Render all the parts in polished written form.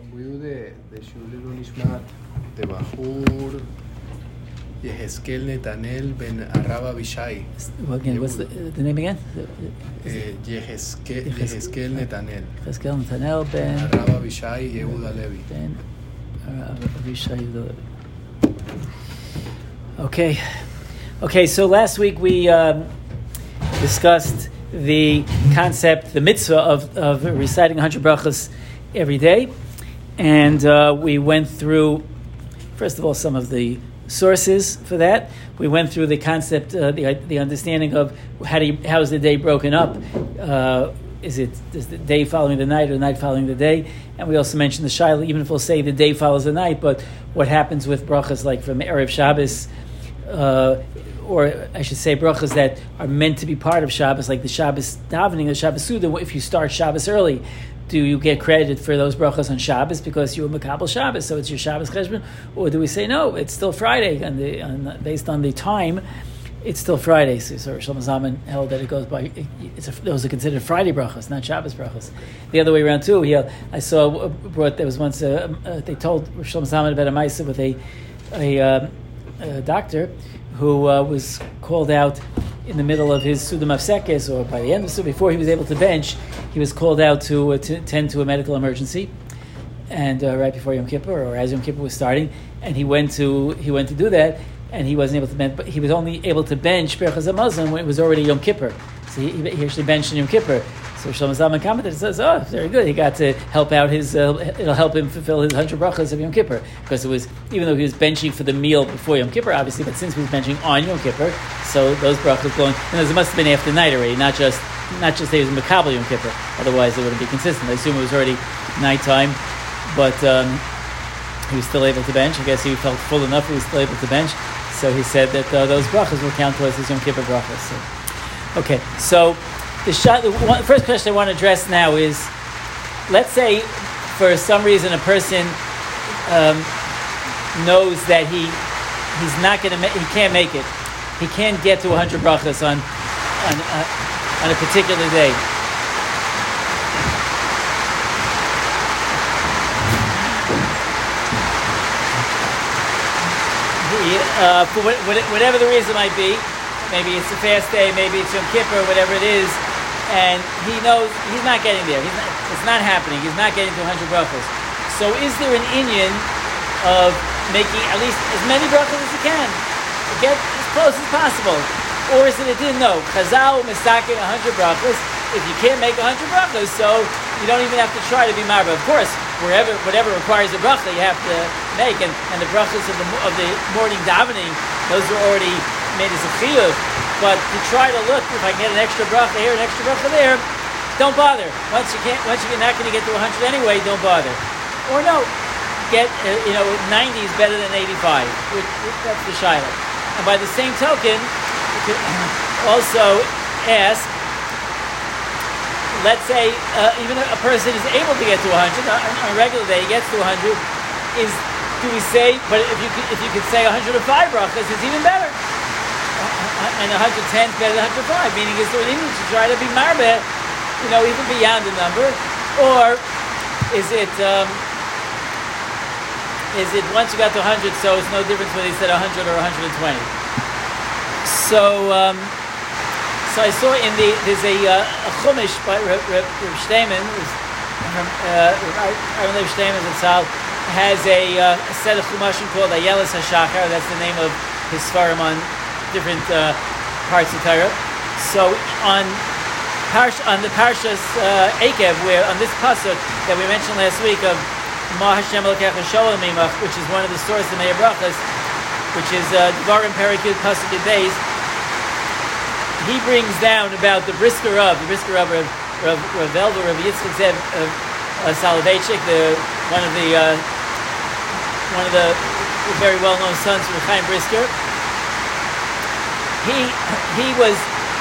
הבריאות שיעור נשמת דבחור יחזקאל נתנאל בן הרב אבישי. Again, what's the name again? יחזקאל נתנאל. יחזקאל נתנאל בן הרב אבישי יהודה לוי. בן הרב אבישי יהודה לוי. Okay, so last week we discussed the concept, the mitzvah of reciting 100 brachas every day. And we went through, first of all, some of the sources for that. We went through the concept, the understanding of how is the day broken up. Is the day following the night or the night following the day? And we also mentioned the shaila, even if we'll say the day follows the night, but what happens with brachas like from Erev Shabbos, or I should say brachas that are meant to be part of Shabbos, like the Shabbos davening, the Shabbos Suda. If you start Shabbos early, do you get credited for those brachas on Shabbos because you were Makabel Shabbos, so it's your Shabbos cheshbon? Or do we say, no, it's still Friday, and based on the time, it's still Friday. So Shlomo Zalman held that it goes by, those are considered Friday brachas, not Shabbos brachas. The other way around too, I saw, there was once, they told Shlomo Zalman about a ma'aseh with a doctor who was called out in the middle of his Suda Mafsekes, or by the end of the Suda, before he was able to bench, he was called out to attend to a medical emergency, and right before Yom Kippur, or as Yom Kippur was starting, and he went to do that, and he wasn't able to bench, but he was only able to bench Berachas HaMazon when it was already Yom Kippur. So he actually benched in Yom Kippur. So Shlomo Zalman commented and says, "Oh, very good. He got to help out it'll help him fulfill his 100 brachas of Yom Kippur, because it was, even though he was benching for the meal before Yom Kippur, obviously, but since he was benching on Yom Kippur, so those brachas going, and it must have been after night already, not just that he was Makabel Yom Kippur. Otherwise, it wouldn't be consistent. I assume it was already nighttime, but he was still able to bench. I guess he felt full enough. He was still able to bench. So he said that those brachas will count towards his Yom Kippur brachas. So the first question I want to address now is, let's say for some reason a person knows that he's not going to, he can't make it. He can't get to 100 brachas on a particular day. For whatever the reason might be, maybe it's a fast day, maybe it's Yom Kippur, whatever it is, and he knows he's not getting there. It's not happening. He's not getting to 100 brachos. So is there an inyan of making at least as many brachos as he can to get as close as possible? Or is it a din? No. Chazal mistaken 100 brachos. If you can't make 100 brachos, so you don't even have to try to be marba. Of course, whatever requires a bracha, you have to make, and the brachos of the morning davening, those are already made as a chiyuv. But to try to look, if I can get an extra bracha here, an extra bracha there, don't bother. Once you're not going to get to 100 anyway, don't bother. Or no, get 90 is better than 85. That's the shaila. And by the same token, you could also ask, let's say even a person is able to get to 100 on a regular day, he gets to 100. Do we say? But if you could say 105 brachas, it's even better. And 110 is better than 105. Meaning, is there an image to try to be marbeh, even beyond the number, or is it once you got to 100, so it's no difference whether he said 100 or 120? So I saw there's a chumash by Reb Shteiman, Reb Shteiman Zatzal has a set of chumashim called Ayeles HaShachar. That's the name of his svarim on different parts of Torah. So on the Parshas Eikev, where on this pasuk that we mentioned last week of Ma Hashem Elokecha Sholem Imach, which is one of the sources of Meir Brachas, which is Devarim Perek Yud pasuk Yud Beis, he brings down about the Brisker Rav Velva, Rav Yitzchak Zev Soloveitchik, one of the very well-known sons of Chaim Brisker. He was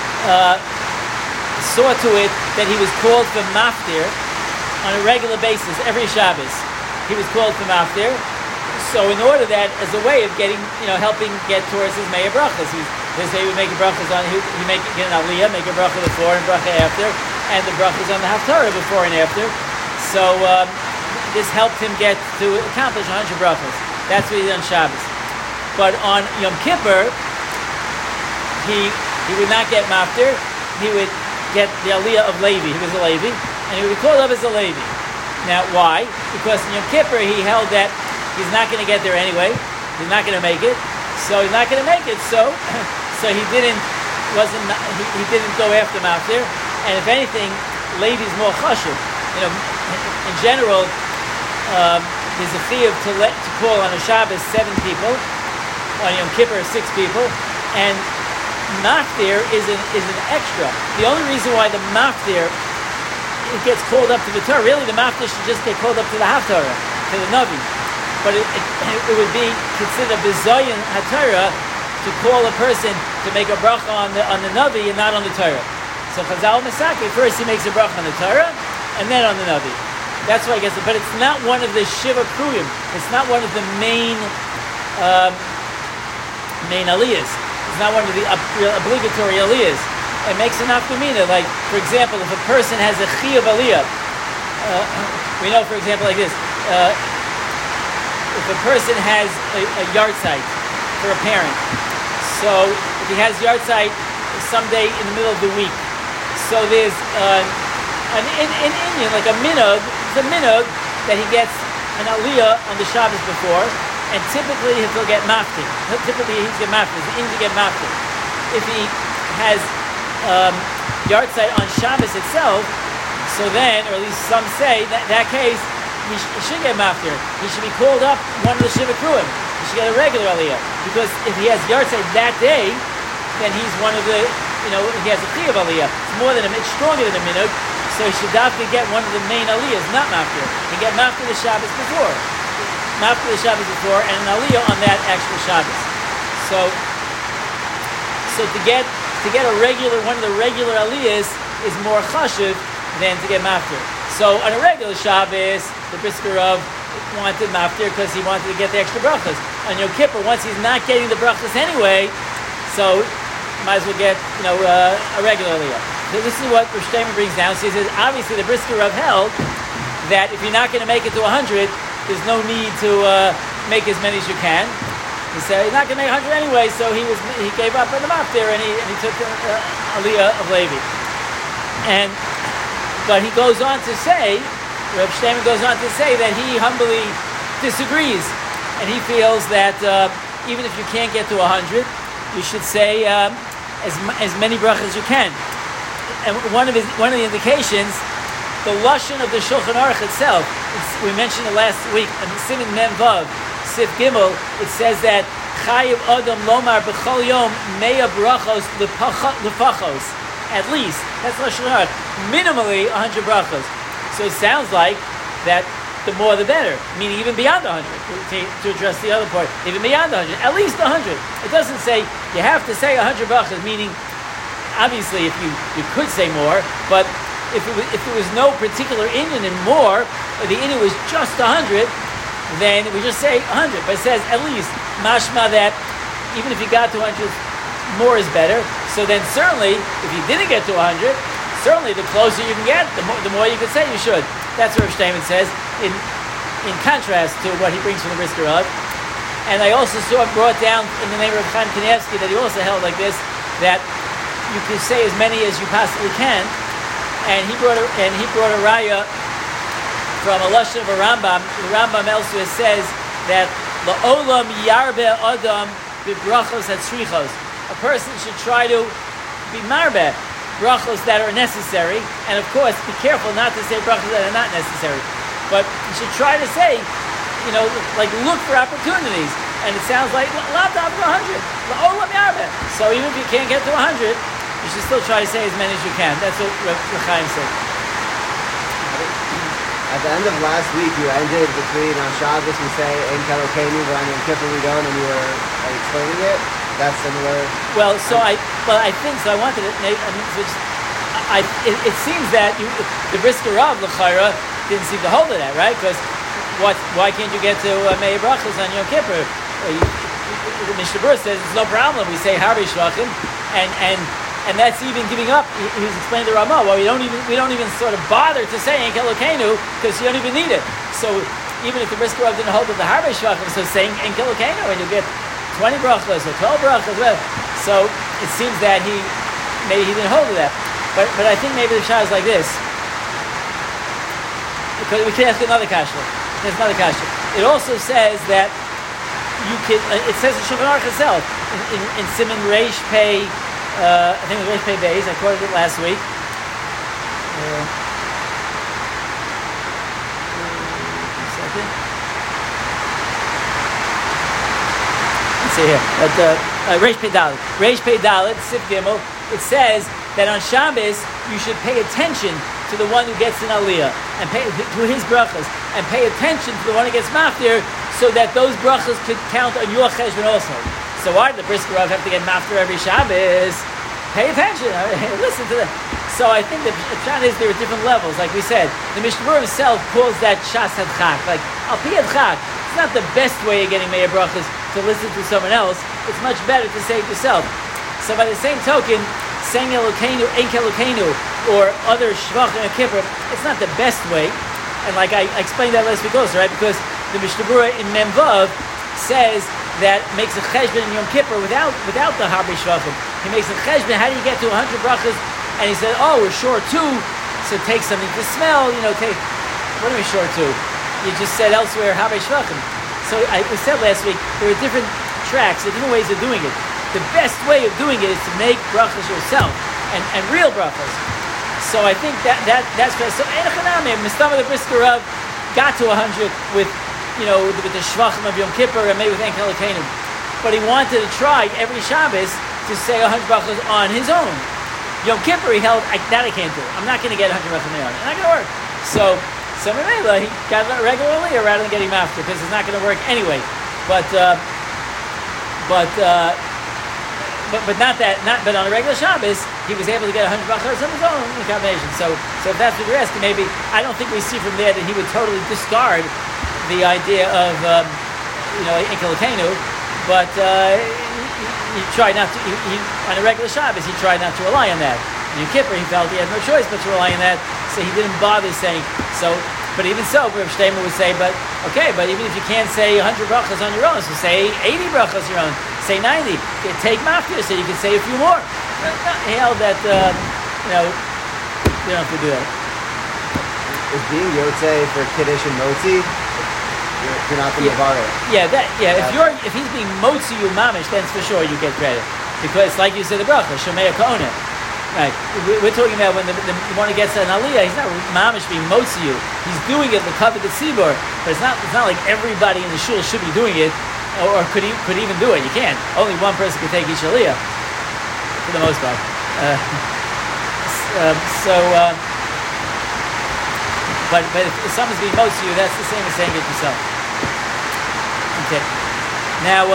saw to it that he was called for maftir on a regular basis every Shabbos. He was called for maftir. So in order that, as a way of getting, helping get towards his Meir Brachas, his day would make a brachas on, he get an aliyah, make a bracha before and bracha after, and the brachas on the Haftarah before and after. So this helped him get to accomplish 100 brachos. That's what he did on Shabbos. But on Yom Kippur, he would not get maftir. He would get the aliyah of Levi. He was a Levi, and he would be called up as a Levi. Now, why? Because in Yom Kippur, he held that he's not going to get there anyway. He's not going to make it. So he's not going to make it. So he didn't go after maftir. And if anything, Levi is more chashuv. In general, there's a fee to call on a Shabbos 7 people, on Yom Kippur 6 people, and maftir is an extra. The only reason why the maftir it gets called up to the Torah, really the maftir should just get called up to the Haftarah, to the Navi. But it would be considered bizayin HaTorah to call a person to make a bracha on the Navi and not on the Torah. So Chazal Mesaki, first he makes a bracha on the Torah and then on the Navi. That's why I guess, but it's not one of the Shiva Kruyim. It's not one of the main aliyahs. It's not one of the obligatory aliyahs. It makes an afkamina. Like, for example, if a person has a chiyuv aliyah, we know, for example, like this, if a person has a yard site for a parent, so if he has yard site someday in the middle of the week, so there's in Indian, like a minhag, it's a minhag that he gets an aliyah on the Shabbos before, and typically he'll get maftir. Typically he's get maftir. He's in to get maftir. If he has yard site on Shabbos itself, so then, or at least some say, that case, he should get maftir. He should be called up one of the Shiva Kruim. He should get a regular aliyah. Because if he has yard site that day, then he's one of the, he has a chiyuv aliyah. It's more than it's stronger than a minhag. So he should definitely get one of the main aliyahs, not maftir. He get maftir the Shabbos before. Maftir the Shabbos before, and an aliyah on that actual Shabbos. So to get a regular, one of the regular aliyahs is more chashuv than to get maftir. So on a regular Shabbos, the Brisker Rav wanted maftir because he wanted to get the extra brachas. On Yom Kippur, once he's not getting the brachas anyway, so might as well get a regular aliyah. So this is what Rosh Hashanah brings down. So he says, obviously the Brisker Rav held that if you're not going to make it to 100, there's no need to make as many as you can. He said he's not going to make 100 anyway, so he gave up on the maftir and he took aliyah of Levi. But he goes on to say, Reb Shlomo goes on to say that he humbly disagrees, and he feels that even if you can't get to 100, you should say as many brachas as you can. And one of the indications, the lashon of the Shulchan Aruch itself, we mentioned it last week, in Siman Mem Vav, Sif Gimel, it says that Chayiv Adam Lomar B'chol Yom Meya Brachos L'Pachos. At least, that's Lashon Hara. Minimally 100 brachos. So it sounds like that the more the better, meaning even beyond 100, to address the other part, even beyond 100, at least 100. It doesn't say you have to say 100 brachos, meaning obviously if you could say more, but if there was no particular inyan in more, or the inyan was just 100, then we just say 100. But it says at least, mashma that even if you got to 100, more is better. So then certainly, if you didn't get to 100, certainly the closer you can get, the more you can say you should. That's what Rosh Hashanah says, in contrast to what he brings from the Brisker Rav. And I also saw brought down in the name of Chaim Kanievsky that he also held like this, that you can say as many as you possibly can. And he brought a raya from a lashon of a Rambam. The Rambam elsewhere says that la'olam yarbe adam b'brachos hatzrichos. A person should try to be marbeh brachos that are necessary, and of course, be careful not to say brachos that are not necessary. But you should try to say, like look for opportunities. And it sounds like lav to 100, la'olam yarbe. So even if you can't get to 100. You should still try to say as many as you can. That's what Chaim said. At the end of last week, you ended between on Shabbos we say in Kelokenu, but on Yom Kippur we don't, and you were explaining it. That's similar. Well, I think so. I wanted to make. It seems that the Brisker Rav L'chaira didn't seem to hold to that, right? Because why can't you get to Mei Brachos on Yom Kippur? The Mishnah Berurah says it's no problem. We say Harbi Shlachim, and and that's even giving up. He was explaining to Ramah, well, we don't even sort of bother to say Ein Kelokeinu because you don't even need it. So even if the Brisker Rav didn't hold of the Harbe Shvachim, so saying Ein Kelokeinu and you get 20 brachos or 12 brachos, well, so it seems that maybe he didn't hold of that. But I think maybe the shah is like this. Because we can ask another kasha. There's another kasha. It also says that you can. It says in Shulchan Aruch itself in Siman Reish Pei. I think it was Reish Pei Beis. I quoted it last week. A second. Let's see here. Reish Pei Dalet. Reish Pei Dalet. Sif Gimel. It says that on Shabbos you should pay attention to the one who gets an aliyah and pay to his brachas, and pay attention to the one who gets maftir, so that those brachas could count on your cheshbon also. So why did the Brisker Rav have to get maftir every Shabbos? Pay attention, listen to that. So I think the pshat is there are different levels. Like we said, the Mishnah Berurah himself calls that shas hadchak, like al pi hadchak. It's not the best way of getting meir brachas to listen to someone else. It's much better to say it yourself. So by the same token, saying Elokeinu, Ein Kelokeinu, or other Shvachim and Kippur, it's not the best way. And like I explained that last week also, right? Because the Mishnah Berurah in Mem Vav says that makes a cheshbon in Yom Kippur without the Harbe Shvachim. He makes a cheshbon, how do you get to 100 brachas? And he said, oh, we're short 2, so take something to smell, what are we short 2? You just said elsewhere Harbe Shvachim. So we said last week, there are different tracks, there are different ways of doing it. The best way of doing it is to make brachas yourself, and real brachas. So I think that's fair. So Enochaname, Mistama the Brisker Rav got to 100 with the Shvachim of Yom Kippur and maybe with Ein Kelokeinu, but he wanted to try every Shabbos to say 100 brachas on his own. Yom Kippur he held that I can't do. I'm not going to get 100 brachas on my own. It's not going to work. So Memela he got regularly rather than getting after because it's not going to work anyway. But on a regular Shabbos, he was able to get 100 brachos on his own in the combination. So if that's what you're asking, maybe I don't think we see from there that he would totally discard the idea of Ein Kelokeinu, but he tried not to. He on a regular Shabbos, he tried not to rely on that. In Yom Kippur, he felt he had no choice but to rely on that, so he didn't bother saying so. But even so, Rav Shteimer would say, but even if you can't say 100 brachos on your own, so say 80 brachos on your own, say 90. Take maftir, so you can say a few more. He held that, you don't have to do that. Is being Yotzei for Kiddush and Motzi, you're not the Mavara. If he's being Motzi you mamish, then for sure you get credit. Because like you said, the bracha, Shomei Ka'ona. Right, we're talking about when the one who gets an aliyah, he's not mamish being motzi you. He's doing it the covet the tzibur, but it's not like everybody in the shul should be doing it, or could even do it. You can't. Only one person can take each aliyah, for the most part. But if someone's being motzi you, that's the same as saying it yourself. Okay. Now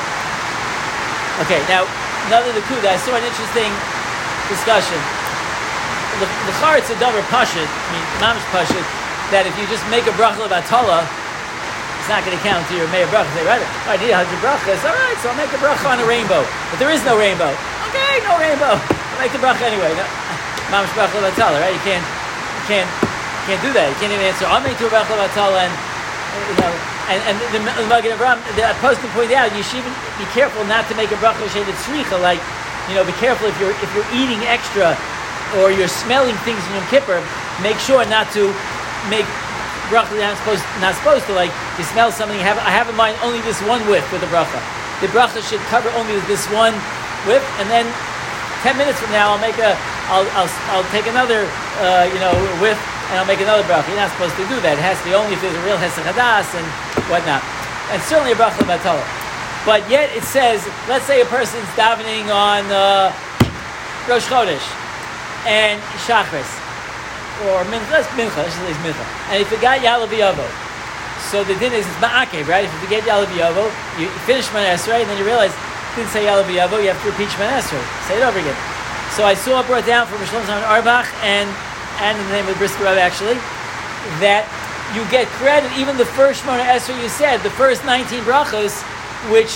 another Nakuda. I saw an interesting discussion. The Charetz a davar pashut, mamish pashut, that if you just make a bracha of atala, it's not going to count to your meir bracha. Say, right, I need 100 brachas. All right, so I'll make a bracha on a rainbow. But there is no rainbow. Okay, no rainbow. I'll make the bracha anyway. No, mamish bracha of atala, right? You can't do that. You can't even answer. I'll make a bracha of atala, and the Magen Avraham, the posting pointed out, you should even be careful not to make a bracha she'et tzricha, like. Be careful if you're eating extra or you're smelling things in Yom Kippur. Make sure not to make bracha you're not supposed to. Like you smell something, I have in mind only this one whiff with the bracha. The bracha should cover only this one whiff, and then 10 minutes from now I'll take another whiff and I'll make another bracha. You're not supposed to do that. It has to be only if there's a real hesed hadas and whatnot, and certainly a bracha batala. But yet it says, let's say a person's davening on Rosh Chodesh and Shachris, or Mincha, and he forgot Ya'aleh V'Yavo. So the din is it's ma'akev, right? If you forget Ya'aleh V'Yavo, you finish Shemona Esrei, and then you realize you didn't say Ya'aleh V'Yavo, you have to repeat Shemona Esrei. Say it over again. So I saw it brought down from Shlomo Zalman Auerbach and in the name of the Brisker Rav actually, that you get credit even the first Shemona Esrei you said, the first 19 brachos, which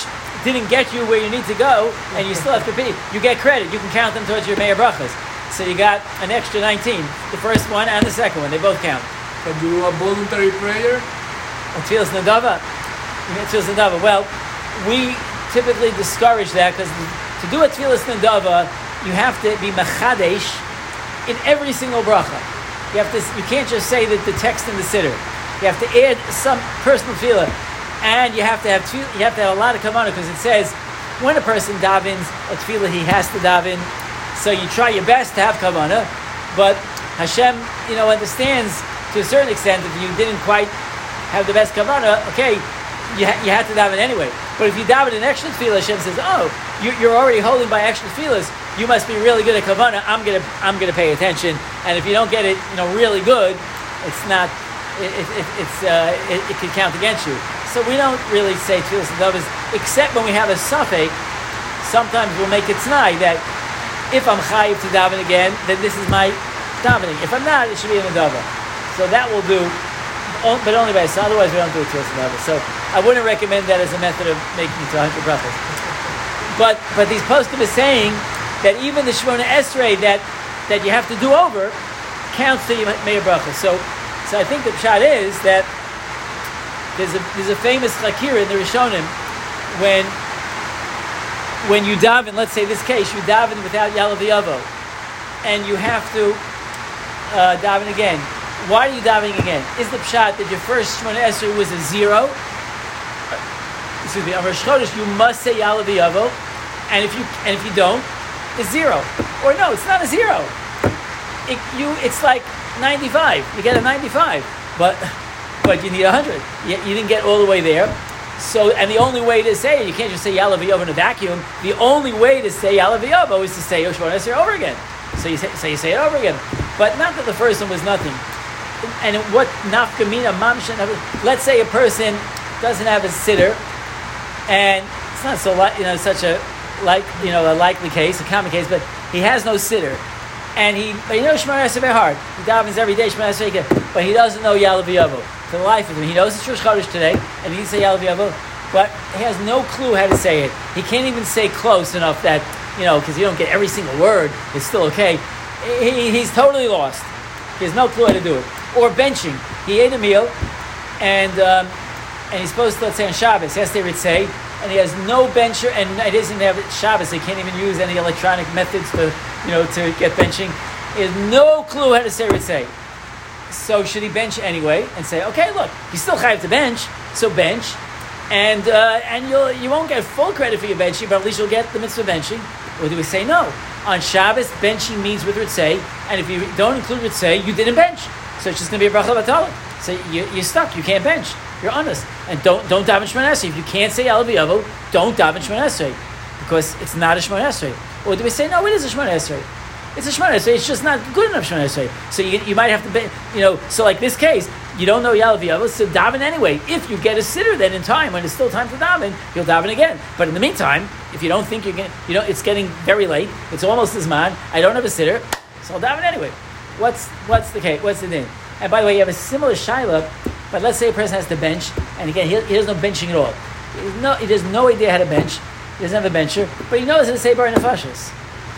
didn't get you where you need to go, and you still have to pay, you get credit. You can count them towards your Meir Brachas. So you got an extra 19. The first one and the second one, they both count. Can you do a voluntary prayer? Tfilas Nadava. Tfilas Nadava. Well, we typically discourage that because to do a Tfilas Nadava, you have to be mechadesh in every single bracha. You can't just say that the text in the siddur. You have to add some personal tefillah, and you have to have a lot of kavanah because it says when a person davens a tefillah, he has to daven. So you try your best to have kavanah, but Hashem, understands to a certain extent that you didn't quite have the best kavanah. Okay, you had to daven anyway. But if you daven an extra tefillah, Hashem says, "Oh, you're already holding by extra tefillahs. You must be really good at kavanah. I'm gonna pay attention. And if you don't get it, really good, it's not. It can count against you. So we don't really say tefillas and davas, except when we have a suffix. Sometimes we'll make it tonight that if I'm chayiv to daven again, then this is my davening. If I'm not, it should be in the dava. So that will do, but only by so. Otherwise, we don't do tefillas and davas. So I wouldn't recommend that as a method of making it to 100 brachas. But these poskim is saying that even the Shemona Esrei that you have to do over counts to your Meir Bracha. So I think the pshat is that there's a famous chakira in the Rishonim when you daven. Let's say this case, you daven without Yalav Yavo, and you have to daven again. Why are you davening again? Is the pshat that your first Shemona Esrei was a 0? Excuse me. On Rosh Chodesh you must say Yalav Yavo, and if you don't, it's 0. Or no, it's not a 0. It's like 95. You get a 95, but you need 100. You didn't get all the way there. So, and the only way to say it, you can't just say Yalav Yavo in a vacuum. The only way to say Yalav Yavo is to say Shemona Esrei over again. So you say it over again. But not that the first one was nothing. And what nafkamina mamshan? Let's say a person doesn't have a siddur, and it's not so such a likely case, a common case, but he has no siddur. But he knows Shemona Esrei by heart. He davens every day Shemona Esrei, but he doesn't know Yalav Yavo. For the life of him, he knows it's Rosh Chodesh today, and he needs to say Yalav Yavo, but he has no clue how to say it. He can't even say close enough that because you don't get every single word. It's still okay. He's totally lost. He has no clue how to do it. Or benching. He ate a meal, and he's supposed to, let's say on Shabbos, he has to say, and he has no bencher, and it doesn't have Shabbos. He can't even use any electronic methods to get benching. He has no clue how to say. So should he bench anyway and say, okay, look, he's still chayav to bench, so bench, and you won't get full credit for your benching, but at least you'll get the mitzvah benching. Or do we say no? On Shabbos, benching means with ritzei, and if you don't include ritzei, you didn't bench. So it's just going to be a bracha b'tala. So you're stuck. You can't bench. You're honest. And don't daven Shemona Esrei. If you can't say Yalav Yavo, don't daven Shemona Esrei, because it's not a Shemona Esrei. Or do we say no? It is a Shemona Esrei. It's a Shemona Esrei. It's just not good enough Shemona Esrei. So you might have to So like this case, you don't know Yalav Yavo, so daven anyway. If you get a siddur, then in time when it's still time to daven, you'll daven again. But in the meantime, if you don't think it's getting very late. It's almost as man. I don't have a siddur, so I'll daven anyway. What's the case? What's the thing? And by the way, you have a similar shaila, but let's say a person has to bench, and again, he doesn't know benching at all. He has no idea how to bench. He doesn't have a bencher, but he knows how to say bar nefashos.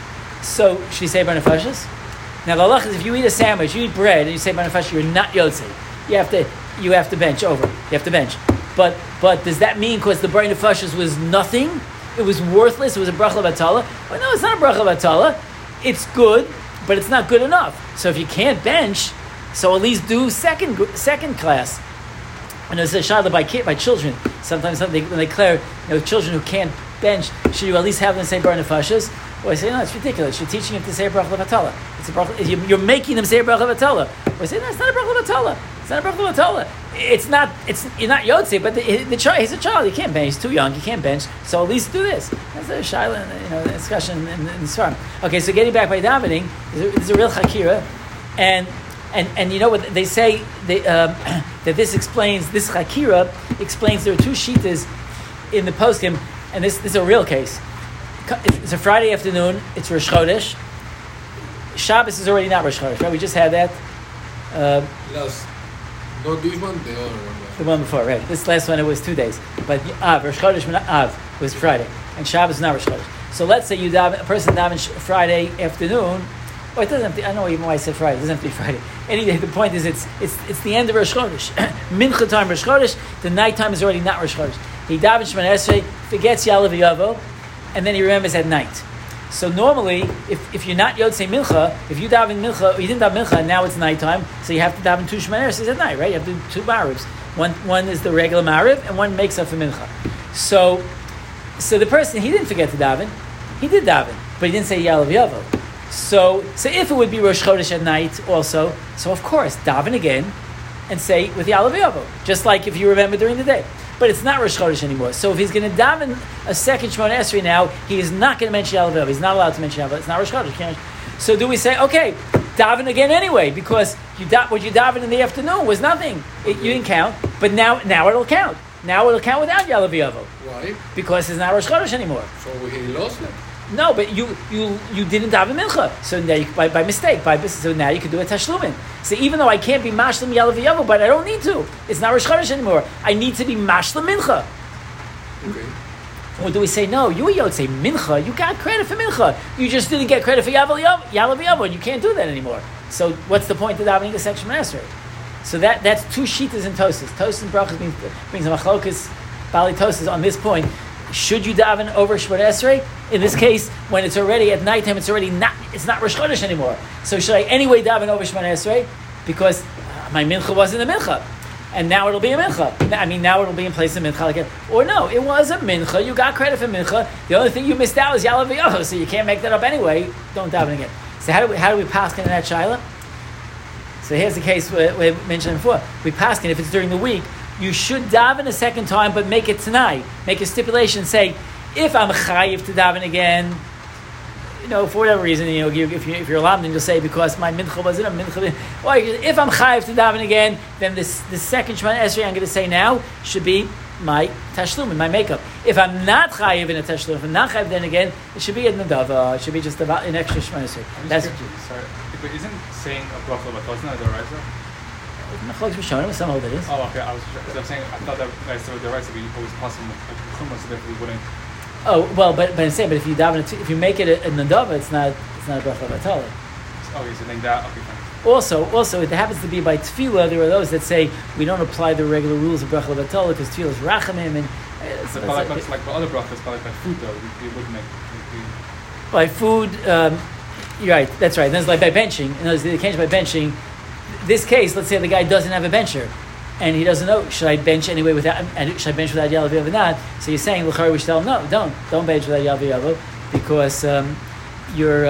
So, should he say bar nefashos? Now, the halach is if you eat a sandwich, you eat bread, and you say bar nefashos, you're not yotze. You have to bench over. You have to bench. But does that mean because the bar nefashos was nothing? It was worthless. It was a bracha b'tala. Well, no, it's not a bracha b'tala. It's good, but it's not good enough. So if you can't bench, so at least do second class. And there's a shayla by children. Sometimes when they declare children who can't bench, should you at least have them say bar nefashos? Or I say no, it's ridiculous. You're teaching them to say bracha b'tala. It's a bracha. You're making them say bracha b'tala. Or I say no, it's not a bracha b'tala. It's not a bracha b'tala. You're not yotze, but the child. He's a child. He can't bench. He's too young. He can't bench. So at least do this. That's a shayla, discussion in the Sfarim. Okay, so getting back by davening, there's a real chakira, and you know what they say that this chakira explains there are two shitas in the poskim, and this is a real case. It's a Friday afternoon. It's Rosh Chodesh. Shabbos is already not Rosh Chodesh, right? We just had that. Not this one, the other one. The one before, right? This last one, it was 2 days. But Av, Rosh Chodesh Av was Friday. And Shabbos is not Rosh Chodesh. So let's say a person davens Friday afternoon. Or it doesn't have to, I don't know even why I said Friday. It doesn't have to be Friday. Anyway, the point is it's the end of Rosh Chodesh. Mincha time Rosh Chodesh. The night time is already not Rosh Chodesh. He davens Shemona Esrei, forgets Ya'aleh V'yavo, and then he remembers at night. So normally, if you're not Yotzei Mincha, if you daven Mincha, or you didn't daven Mincha, and now it's nighttime, so you have to daven 2 Shemona Esreis at night, right? You have to do 2 Marivs. One is the regular Mariv, and one makes up for Mincha. So the person, he didn't forget to daven. He did daven, but he didn't say Ya'aleh V'yavo. So if it would be Rosh Chodesh at night also, so of course, daven again, and say with Ya'aleh V'yavo, just like if you remember during the day. But it's not Rosh Chodesh anymore. So if he's going to daven a second Shemona Esrei now, he is not going to mention Ya'aleh V'yavo. He's not allowed to mention Ya'aleh V'yavo. It's not Rosh Chodesh. So do we say, okay, daven again anyway, because what you daven in the afternoon was nothing. You didn't count, but now it'll count. Now it'll count without Ya'aleh V'yavo. Why? Because it's not Rosh Chodesh anymore. So he lost it. No, but you didn't daven mincha, so now by mistake, so now you can do a tashlumin. So even though I can't be mashlim Ya'aleh V'yavo, but I don't need to. It's not Rosh Chodesh anymore. I need to be mashlim mincha. Okay. Or do we say no? You say mincha. You got credit for mincha. You just didn't get credit for Ya'aleh V'yavo, and you can't do that anymore. So what's the point of davening a section master? So that's 2 shitas in Tosas. Tosas and Brachas brings a machlokas Bali Tosas on this point. Should you daven over Shemona Esrei? In this case, when it's already at nighttime, it's not Rosh Chodesh anymore. So should I anyway daven over Shemona Esrei? Because my mincha wasn't a mincha. And now it'll be a mincha. I mean, now it'll be in place of mincha again. Or no, it was a mincha. You got credit for mincha. The only thing you missed out is Ya'aleh V'yavo, so you can't make that up anyway. Don't daven again. So how do we paskin in that shaila? So here's the case we mentioned before. We paskin if it's during the week. You should daven a second time, but make it tonight. Make a stipulation. Say, if I'm chayiv to daven again, for whatever reason, if you're lamdan, you'll say because my mincha wasn't a mincha. Or if I'm chayiv to daven again, then the second Shemona Esrei I'm going to say now should be my tashlum, my makeup. If I'm not chayiv in a tashlum, if I'm not chayiv, then again it should be a nadava. It should be just an extra Shemona Esrei. Sorry, but isn't saying a bracha b'taz not a deraisa? Machlokes Rishonim, some hold it is. Oh, okay. I thought that guys said the right to be always possible. Chumrah, so therefore we wouldn't. Oh well, but I'm saying, but if you daven, if you make it a nadava, it's not a bracha b'tala. Okay, so then that okay. Fine. Also, it happens to be by tefillah. There are those that say we don't apply the regular rules of bracha b'tala because tefillah is rachamim and. But like other brachas, but like by food though, we would make. By food, you're right. That's right. That's like by benching. In other words, the occasion by benching. This case, let's say the guy doesn't have a bencher, and he doesn't know, should I bench anyway without, and should I bench without Ya'aleh V'yavo or not? So you're saying, l'chari, we should tell him, no, don't bench without Ya'aleh V'yavo, because you're,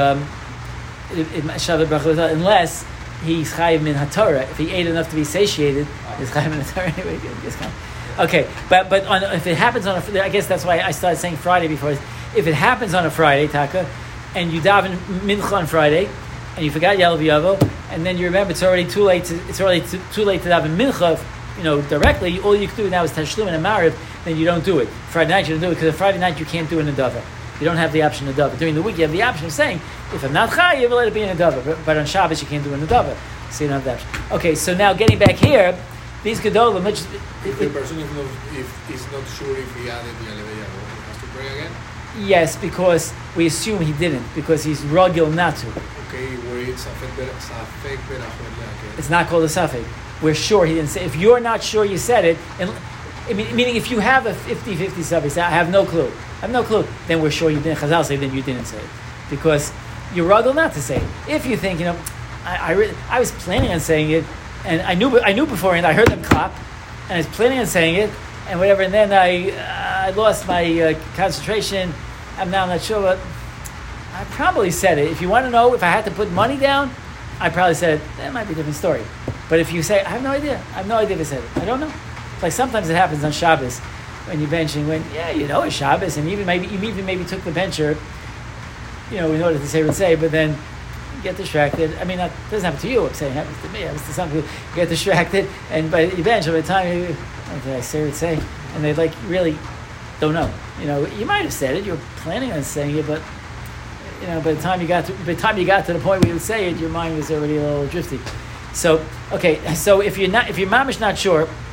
unless he's chayiv min haTorah. If he ate enough to be satiated, he's chayiv min haTorah anyway. Okay, but if it happens on I guess that's why I started saying Friday before. If it happens on a Friday, Taka, and you daven mincha on Friday, and you forgot Ya'aleh V'yavo, and then you remember it's already too late to daven mincha, directly. All you can do now is tashlum and a mariv. Then you don't do it. Friday night you don't do it because on Friday night you can't do a nadava. You don't have the option of nadava. During the week you have the option of saying, if I'm not chayiv, let it be a nadava. But on Shabbos you can't do a nadava. So you don't have that option. Okay, so now getting back here, these gedolim. If the person is not sure if he added Ya'aleh V'yavo, he has to pray again. Yes, because we assume he didn't, because he's ragil not to. Okay, where it's safek berachot. It's not called a safek. We're sure he didn't say. If you're not sure you said it, meaning if you have a 50-50 safek, I have no clue. Then we're sure you didn't. Chazal say then you didn't say it, because you're ragil not to say it. If you think, I was planning on saying it, and I knew beforehand. I heard them clap, and I was planning on saying it, and whatever. And then I lost my concentration. I'm now not sure, but I probably said it. If you want to know if I had to put money down, I probably said it. That might be a different story. But if you say, I have no idea if I said it. I don't know. It's like sometimes it happens on Shabbos when you're benching. It's Shabbos, and you even maybe took the bencher, in order to say, but then you get distracted. I mean, that doesn't happen to you. I'm saying it happens to me. It happens to some people. You get distracted, and by you bench, by the time you, what did I say? And they really don't know. You might have said it. You were planning on saying it, but by the time you got to the point where you would say it, your mind was already a little drifty. So if you're mamish not sure,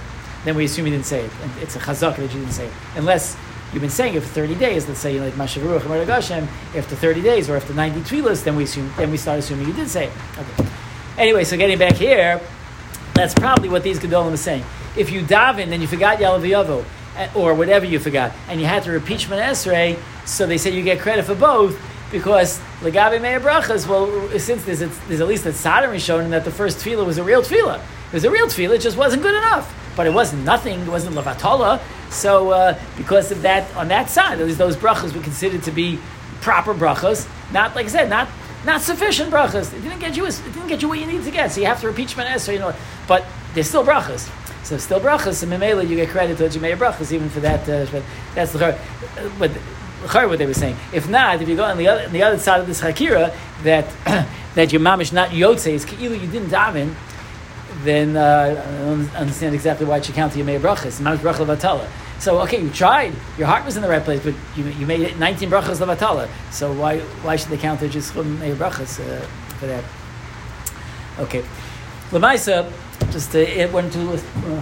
then we assume you didn't say it. And it's a chazak that you didn't say it. Unless you've been saying it for 30 days, let's say like Mashav Ruach and Hashem, after 30 days or after 90 tefillas, then we start assuming you did say it. Okay. Anyway, so getting back here, that's probably what these Gedolim are saying. If you daven and you forgot Yalav Yavo, or whatever you forgot, and you had to repeat Shemona Esrei, so they said you get credit for both, because Legabe Meir Brachas, well, since there's at least a Tzadar Rishonim that the first tefillah was a real tefillah. It was a real tefillah, it just wasn't good enough. But it wasn't nothing, it wasn't Levatola. So because of that, on that side, those brachas were considered to be proper brachas, not, like I said, not sufficient brachas. It didn't get you what you need to get, so you have to repeat Shemona Esrei, but they're still brachas. So still brachas, and Memela, you get credit to Jemei brachas even for that. But that's the but what they were saying. If not, if you go on the other side of this hakira, that your mamish not yotze is either you didn't daven, then I don't understand exactly why it should count to Jemei brachas. Mamish bracha levatala. So okay, you tried, your heart was in the right place, but you made it 19 brachas levatala. So why should they count to just Jemei brachas for that? Okay, Lamaisa. Just one or two.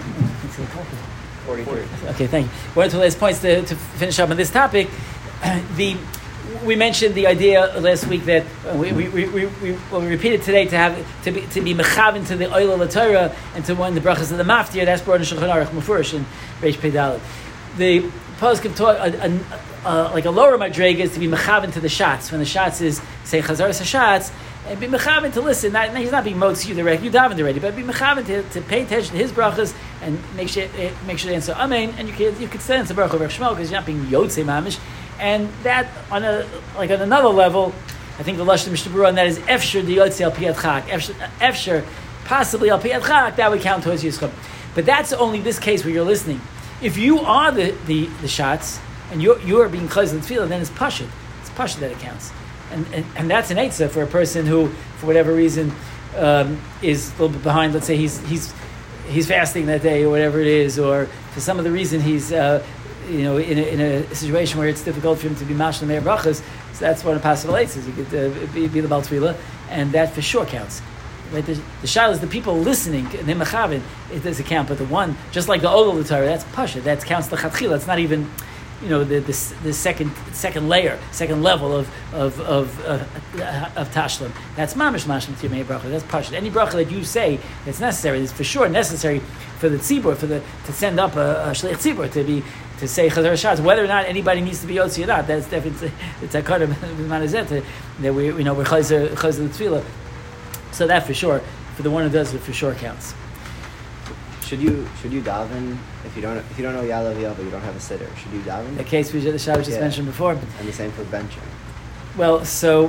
43. Okay, thank you. One or two last points to finish up on this topic. We mentioned the idea last week that we repeated today to be mechaven to the oil of the Torah and to one of the brachas of the maftir. That's brought in Shulchan Aruch Mefurish and Reish Pei Dalet. The poskim taught like a lower madrega is to be mechaven to the shots. When the shots is say chazaras hashatz, and be mechaven to listen. He's not being motzi you direct. You davened already, but be mechaven to pay attention to his brachas and make sure they answer amen. And you could still answer bracha Rav Shmuel because you're not being yotze mamish. And that on another level, I think the lashon Mishnah Berurah on that is efshir the yotze al piyat chak. Efshir possibly al piyat chak, that would count towards yischum. But that's only this case where you're listening. If you are the shots and you're being close to the tefillah, then it's pashut. It's pashut that it counts. And that's an eitzah for a person who, for whatever reason, is a little bit behind. Let's say he's fasting that day or whatever it is, or for some other reason he's in a situation where it's difficult for him to be mashal meir brachas. So that's one of the possible eitzahs. You could be the bal tefillah, and that for sure counts. Right? The shayla is the people listening, and then mechaven, it doesn't count. But the one, just like the Ol of the Torah, that's pasha. That counts the chatchila. It's not even, the second layer, second level of tashlim. That's mamish mashlim to your bracha. That's pasha. Any bracha that you say that's necessary, it's for sure necessary for the tzibur, to send up a shliach tzibur to say chazar shas. Whether or not anybody needs to be yotzi or not, that's definitely it's a kind of manazet that we're chazar the tefillah. So that for sure, for the one who does it, for sure counts. Should you daven if you don't know Yalav Yavo, but you don't have a sitter? Should you daven? The case the Shabbos just mentioned before. And the same for benching. Well, so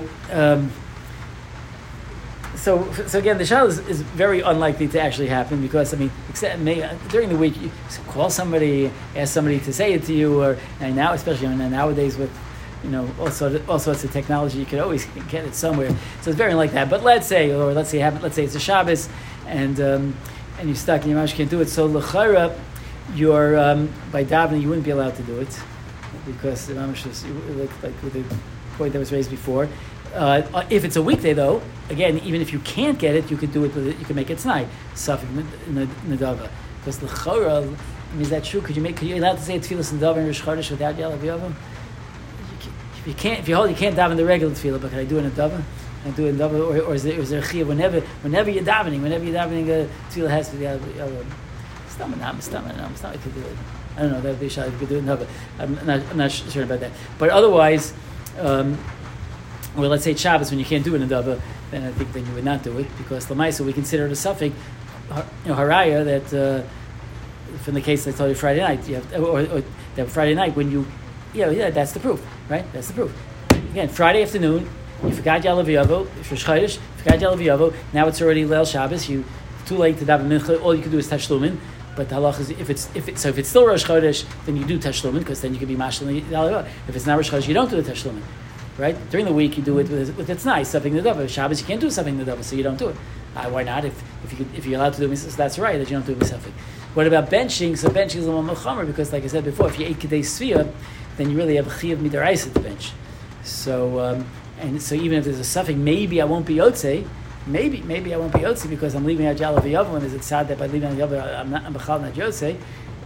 again, the Shabbos is very unlikely to actually happen because during the week you call somebody, ask somebody to say it to you, and now especially nowadays with all sorts of technology, you could always get it somewhere. So it's very like that. But let's say it's a Shabbos, and you're stuck and your mamash can't do it. So l'chara, you're by davening you wouldn't be allowed to do it because the mamash is like with the point that was raised before. If it's a weekday, though, again, even if you can't get it, you could do it. You can make it tonight. Safik nedava because l'chara. Is that true? Could you allowed to say tefillas nedava in Rosh Chodesh without Yalav Yavo? You can't daven the regular tefillah, but can I do it in a daven? Can I do it in a daven, or is there a chiyuv whenever you're davening a tefillah has to be stomach. I could do it. I don't know. That would be shy. You could do it in a daven. I'm not sure about that. But otherwise, let's say it's Shabbos when you can't do it in a daven, then I think then you would not do it because l'maisa we consider it a suffix, haraya that from the case I told you Friday night you have or that Friday night when you. Yeah, that's the proof, right? That's the proof. Again, Friday afternoon, you forgot Yalav Yavo, Rosh Chodesh, you forgot Yalav Yavo, now it's already Leil Shabbos, too late to daven mincha, all you can do is tashlumin, but the halach is, if it's still Rosh Chodesh, then you do tashlumin, because then you can be mashal Yalav Yavo. If it's not Rosh Chodesh, you don't do the tashlumin, right? During the week, you do it with it's nice, something in the dava. Shabbos, you can't do something in the dava, so you don't do it. Why not? If you're allowed to do it, so that's right, that you don't do it something. What about benching? So benching is a little more chamer, because like I said before, if you ate Kedei Sfiyah, then you really have a chiyuv midaraisa to bench. So so even if there's a suffix, maybe I won't be yotze. Maybe I won't be yotze because I'm leaving out Yalav Yavo, and is it sad that by leaving out Yalav I'm b'chal not yotze?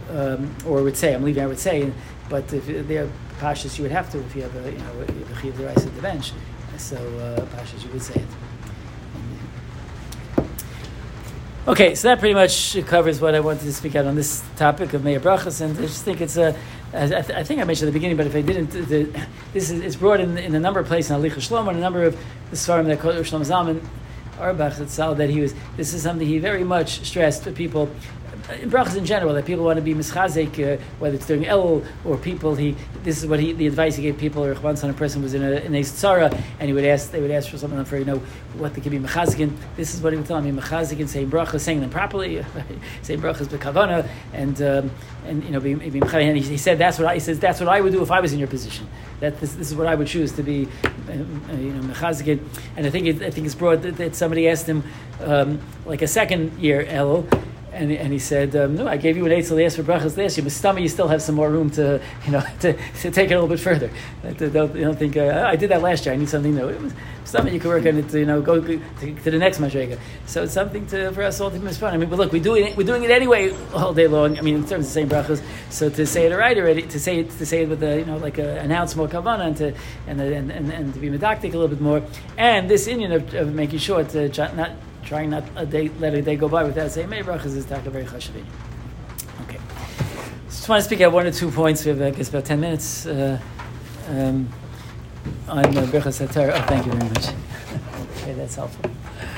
or would say, I would say, but if they're pashas, you would have to if you have a chiv deraisa at the bench. So pashas, you would say it. Okay, so that pretty much covers what I wanted to speak out on this topic of Meir Brachas, and I just think it's I think I mentioned at the beginning, but if I didn't, it's brought in a number of places in Alicha Shlomo and a number of the Svarim that Shlomo Zalman Auerbach that this is something he very much stressed to people. In brachas in general, that people want to be mischazek, whether it's during Elul or people. This is what the advice he gave people. Or once a person was in a tzara, and they would ask for something for what they could be mechazekin. This is what he would tell me: mechazekin, saying brachas, saying them properly, saying brachas b'kavana, and be mechazekin. He said that's what I would do if I was in your position. That this is what I would choose to be, mechazekin. And I think it's brought that somebody asked him like a second year Elul. And he said, no, I gave you an eitzel ask for brachas last year, but stomach you still have some more room to take it a little bit further. Don't think I did that last year. I need something new. Stomach you can work on it to go to the next madrega. So it's something for us all to be fun. But look, we're doing it anyway all day long. In terms of the same brachas. So to say it right already, to say it with an ounce more kavanah and to be medactic a little bit more, and this union of making sure to trying not let a day go by without saying Meir Brachas is taka very chashavin. Okay. Just want to speak out 1 or 2 points. We have, I guess, about 10 minutes on Birchas HaTorah. Oh, thank you very much. Okay, that's helpful.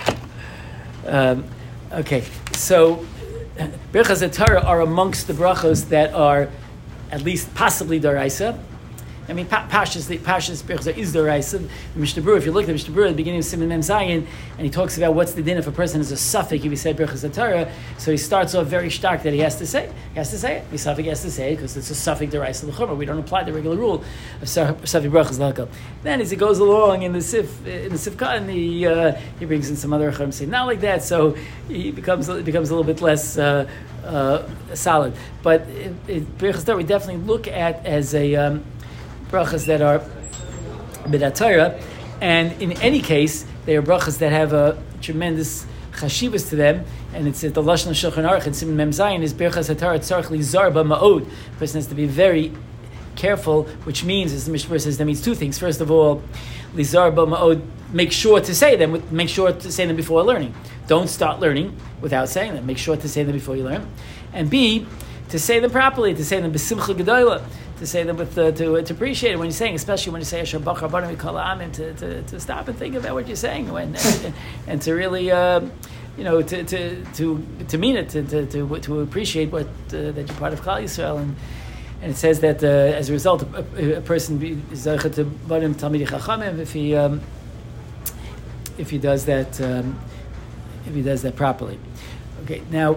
Okay, so Birchas HaTorah are amongst the brachos that are at least possibly daraisa. Pashas Birchas is daraisa. Mishnah Berurah, if you look at Mishnah Berurah at the beginning of Siman Mem Zayin, and he talks about what's the din if a person is a suffix, if he said Birchas HaTorah, so he starts off very stark that he has to say it. He has to say it because it's a suffix daraisa l'chumrah. We don't apply the regular rule of suffix brachas l'hakol. Then as he goes along in the sifka, and he brings in some other chacham saying not like that, so he becomes a little bit less solid. But Birchas HaTorah we definitely look at as a brachas that are b'dat Torah, and in any case, they are brachas that have a tremendous chashivas to them, and it's at the Lashon Shulchan Aruch and Siman Mem Zayin is Birchas HaTorah tzarich lizar b'ma'od. The person has to be very careful, which means, as the Mishnah says, that means 2 things. First of all, lizar b'ma'od, make sure to say them before learning. Don't start learning without saying them. Make sure to say them before you learn. And B, to say them properly, to say them b'simcha gedolah, to say them with to appreciate it when you're saying, especially when you say Asher Bach Rabbanim Mikol Ha'amim, to stop and think about what you're saying and to really to mean it, to appreciate what that you're part of Klal Yisrael, and it says that as a result a person is Zaycha to Barim Talmidei Chachamim if he does that properly. Okay, now.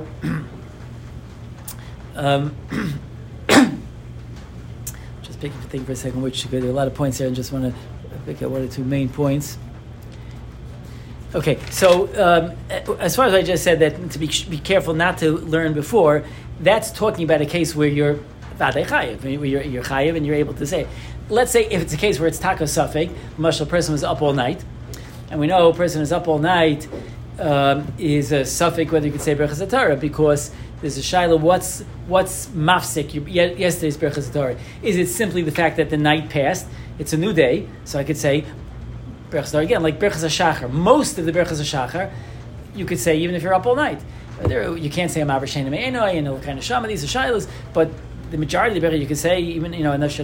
Think for a second, which there are a lot of points here, and just want to pick out 1 or 2 main points. Okay, so as far as I just said, that to be careful not to learn before, that's talking about a case where you're chayiv, where you're chayiv and you're able to say it. Let's say if it's a case where it's taka suffik, a person was up all night, and we know a person is up all night is a suffix whether you could say Birchas HaTorah, because there's a shaila, what's mafsik, yesterday's Birchas HaTorah? Is it simply the fact that the night passed? It's a new day, so I could say Birchas HaTorah again, like Birchas HaShachar. Most of the Birchas HaShachar, you could say even if you're up all night. You can't say Amav Shein Me'enoi and all kind of shama, these are shailas, but the majority of the brachas you can say, even all these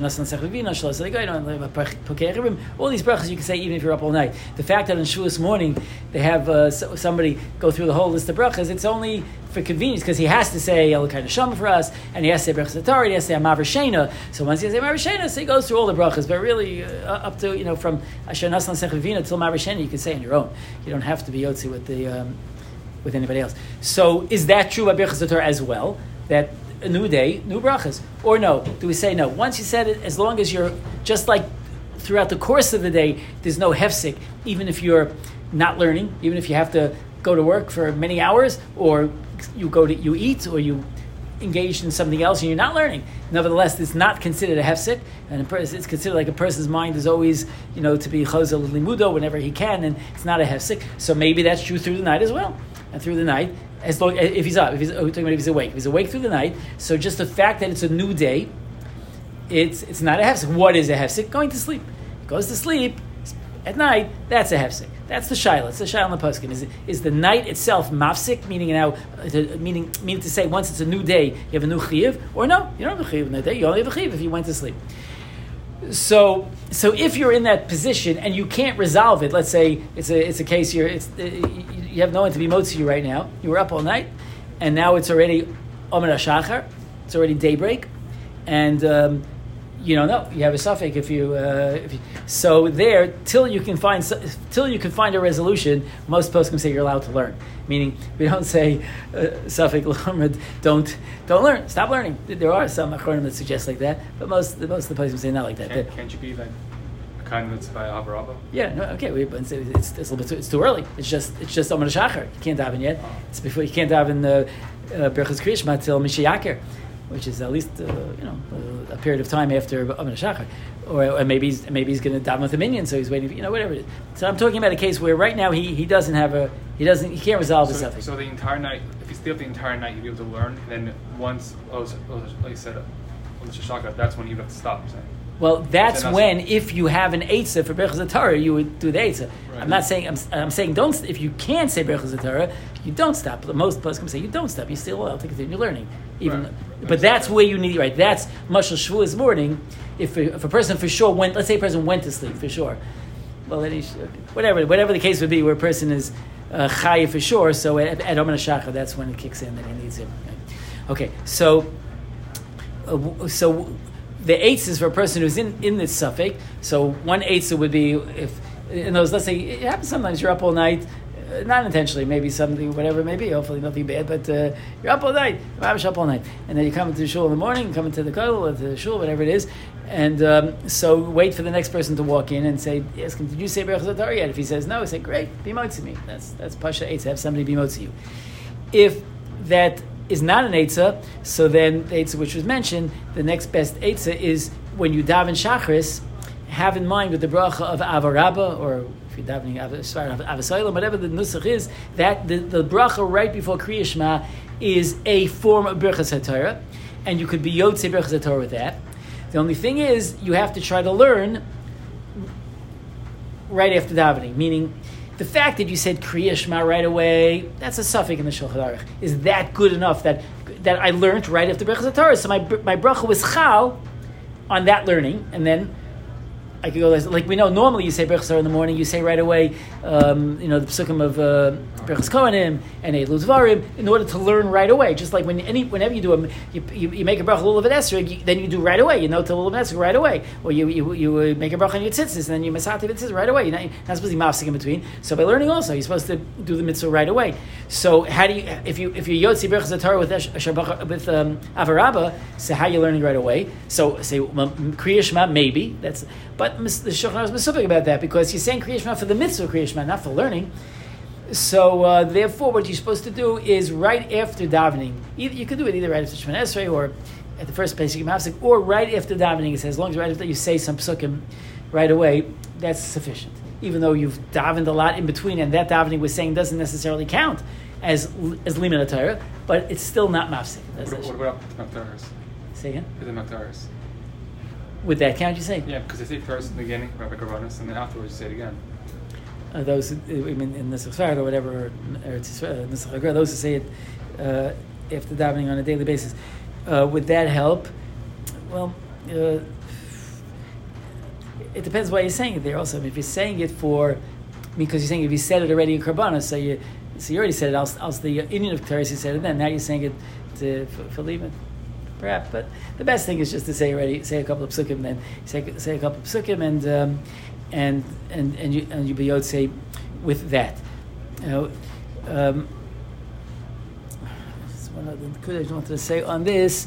brachas you can say even if you're up all night. The fact that on Shavuos morning they have somebody go through the whole list of brachas, it's only for convenience because he has to say El Kind of Shama for us, and he has to say Birchas HaTorah, he has to say Amav Sheina. So once he has Amav Sheina, so he goes through all the brachas. But really, up to from Asher Nasan Sechvivina till Amav Sheina, you can say on your own. You don't have to be yotzi with anybody else. So is that true about Birchas HaTorah as well? That a new day, new brachas, or no? Do we say no? Once you said it, as long as you're just like throughout the course of the day, there's no hefsek, even if you're not learning, even if you have to go to work for many hours, or you eat, or you engaged in something else and you're not learning. Nevertheless, it's not considered a hefsek, and it's considered like a person's mind is always, to be chazal limudo whenever he can, and it's not a hefsek. So maybe that's true through the night as well. And through the night, As long if he's up, we're talking about if he's awake. If he's awake through the night, so just the fact that it's a new day, it's not a hefsek. What is a hefsek? Going to sleep. Goes to sleep at night. That's a hefsek. That's the shaila. It's the shaila on the poskim. Is the night itself mafsik, meaning now, meaning to say once it's a new day, you have a new chiyuv, or no, you don't have a chiyuv in that day. You only have a chiyuv if you went to sleep. So if you're in that position and you can't resolve it, let's say it's a case you have no one to be motzi you right now. You were up all night, and now it's already Omer HaShachar. It's already daybreak, and you don't know. You have a suffix if you so there till you can find a resolution. Most poskim say you're allowed to learn. Meaning we don't say suffix don't learn. Stop learning. There are some achronim that suggest like that, but most of the poskim say not like that. Can't you be like a kind that's by Avarabba? Yeah, no, okay. It's a little bit. It's too early. It's just Omer HaShachar. You can't daven yet. It's before you can't daven Berachos Kriya Shema till Mishayaker, which is at least a period of time after Omer HaShachar, or maybe he's going to daven with a minion, so he's waiting. Whatever it is. So I'm talking about a case where right now he can't resolve the suffix. So the entire night, if you stay up the entire night, you'll be able to learn. And then once, like you said, Omer HaShachar, that's when you have to stop. Saying. Well, that's when, if you have an eitzah for Berachos HaTorah, you would do the eitzah. Right. I'm not saying, I'm saying don't, if you can't say Berachos HaTorah, you don't stop. Most poskim say you don't stop. You still allowed to continue learning. But that's where you need, right? That's Mashal Shavuos morning. If a person for sure went, let's say a person went to sleep for sure. Well, then whatever the case would be, where a person is chayiv for sure, so at Omer HaShachar, that's when it kicks in that he needs him. Okay, so the eitzah is for a person who's in this suffix. So one eitzah would be if in those. Let's say it happens sometimes. You're up all night, not intentionally, maybe something, whatever it may be. Hopefully nothing bad, but you're up all night. You're up all night, and then you come into the shul in the morning, you come into the kollel or the shul, whatever it is, and so wait for the next person to walk in and say, ask him, did you say Berachos HaTorah yet? If he says no, say great, be motzi me. That's pasha eitzah. Have somebody be motzi you. If that is not an eitzah, so then the eitzah which was mentioned, the next best eitzah is when you daven Shachris, have in mind with the bracha of Avarabba, or if you're davening Avasaylam, whatever the nusach is, that the bracha right before Kriya Shema is a form of Berachos HaTorah, and you could be Yotzei Berachos HaTorah with that. The only thing is, you have to try to learn right after davening, meaning the fact that you said Kriya Shema right away, that's a suffix in the Shulchan Aruch. Is that good enough that I learned right after Berachos HaTorah? So my bracha was chal on that learning, and then I could go like we know normally you say Berachos HaTorah in the morning, you say right away, the psukim of Berachos Kohanim and Eilu Dvarim in order to learn right away. Just like whenever you do you make a bracha Lulav and Esrog, then you do right away. You know to Lulav and Esrog right away, or you make a bracha on your tzitzis and then you masati tzitzis right away. You're not supposed to be mafsik in between. So by learning also, you're supposed to do the mitzvah right away. So how do you if you yotzi Berachos HaTorah with Avarabba, so how are you learning right away? So say Kriya Shema maybe but the Shulchan Aruch is specific about that because you're saying Kriya Shema for the mitzvah Kriya Shema, not for learning. So therefore, what you're supposed to do is right after davening. You could do it either right after Shemona Esrei or at the first place you can mafsik, or right after davening. It says as long as right after you say some psukim right away, that's sufficient. Even though you've davened a lot in between, and that davening we're saying doesn't necessarily count as Liman Torah, but it's still not mafsik. What about the Maktaris? Say again. The Maktaris. Would that count? You say? Yeah, because they say first in the beginning, Rabbi Karbanis, and then afterwards you say it again. Those in Nusach Sfarad or whatever, Nusach Hagra, those who say it after davening on a daily basis, would that help? Well, it depends why you're saying it there. Also, if you're saying it because you're saying if you said it already in Karbanis, so you already said it. Else the Indian of Teres you said it then. Now you're saying it for leaving. Perhaps, but the best thing is just to say a couple of psukim, then say a couple of psukim, and you be yotzei with that. One other thing I wanted to say on this.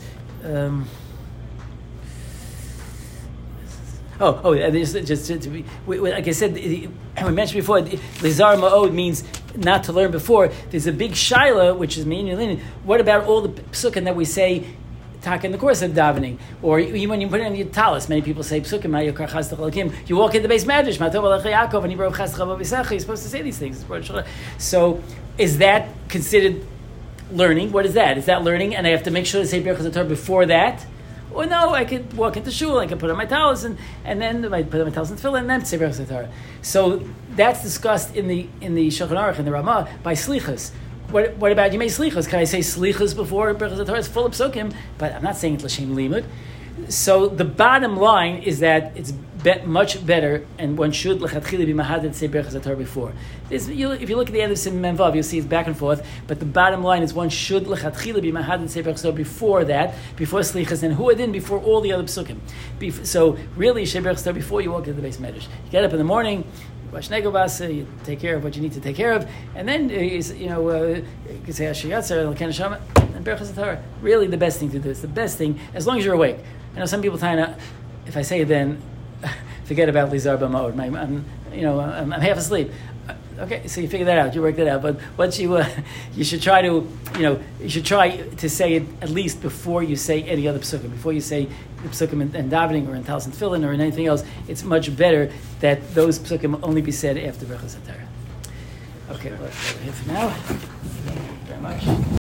Just to be, like I said, we mentioned before, Lizar Ma'od means not to learn before. There's a big shaila, which is meaning linen. What about all the psukim that we say in the course of davening, or even when you put it in your talis? Many people say psukim. You walk in the base medrash, you're supposed to say these things. So, is that considered learning. What is that? Is that learning? And I have to make sure to say Birchas Torah before that? Or no, I could walk into shul, I could put on my talis, and then I put on my talis and tefillin, and then say Birchas Torah. So that's discussed in the Shulchan Aruch, in the Ramah, by slichas. What about you made slichas? Can I say slichas before Birchas Torah? It's full of psukim, but I'm not saying it l'shem limud. So the bottom line is that it's much better, and one should lechatchila be mahaded say Birchas Torah before. If you look at the end of Sim Menvav, you'll see it's back and forth. But the bottom line is one should lechatchila be mahaded say Birchas Torah before that, before slichas, and huadin before all the other psukim. So really, say Birchas Torah before you walk into the Beis Medrash. You get up in the morning. Wash negobasa, you take care of what you need to take care of, and then you can say Asher Yatzar, Elken Neshama, and Birchas Torah. Really, the best thing to do. It's the best thing as long as you're awake. I know some people tell me, if I say it, then forget about Lizar B'Ma'od. I'm half asleep. Okay, so you figure that out. You work that out. But once you should try to say it at least before you say any other psukim. Before you say the psukim in davening or in talis and tefillin or in anything else, it's much better that those psukim only be said after Birchas Torah. Okay, well, that's here for now. Thank you very much.